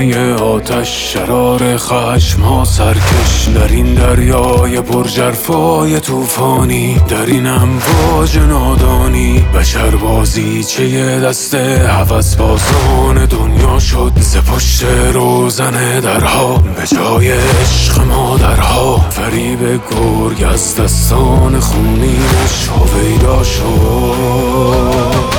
خیمه آتش، شرار خشم ها سرکش، در این دریای پرجرفای توفانی، در این امواج نادانی. بشر بازیچه دست هوس بازان دنیا شد، ز پشت روزن درها به جای عشق مادرها. فریب گرگ از دستان خونینش هویدا شد.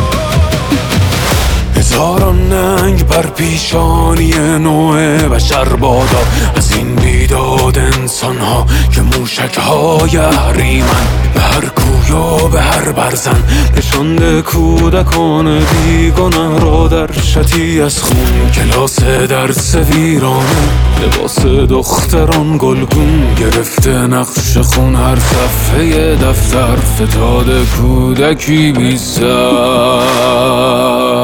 هزاران ننگ بر پیشانی نوع بشر بادا، از این بیداد انسان ها که موشک های اهریمن. به هر کوی و به هر برزن نشانده کودکان بیگنه را در شتی از خون. کلاس درس ویرانه، لباس دختران گلگون، گرفته نقش خون هر صفحه دفتر، فتاده کودکی بی سر.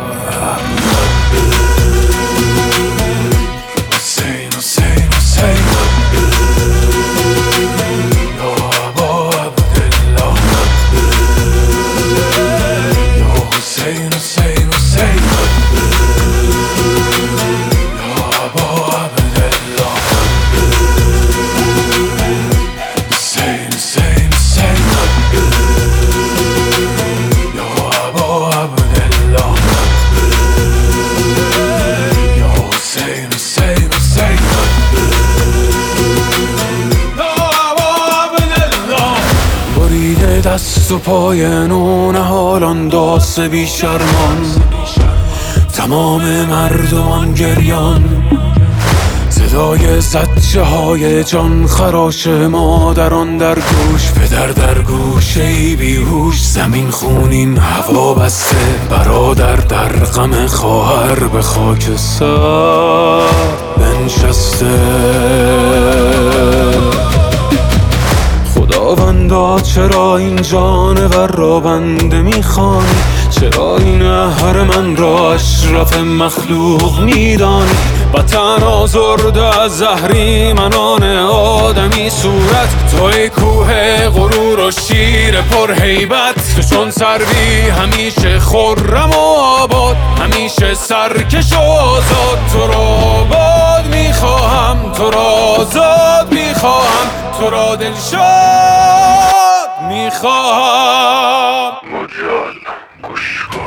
دست و پای نون حالان داس بی شرمان، تمام مردمان گریان. صدای زجه های جان خراش مادران در گوش، پدر در گوشه بیهوش. زمین خونین هوا بسته، برادر در غم خواهر به خاک سر بنشسته. خداوندا چرا این جانور را بنده میخوانی؟ چرا این اهرمن را اشرف مخلوق میدانی؟ وطن آزرده از اهریمنان آدمی صورت، توی کوه غرور و شیر پرهیبت. تو چون سروی همیشه خرم و آباد، همیشه سرکش و آزاد. تو را آباد میخواهم، تو را آزاد میخواهم، تو را دلشاد میخواهم. مجال گوش کن.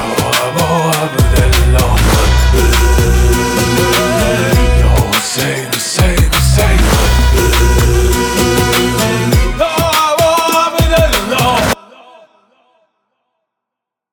Say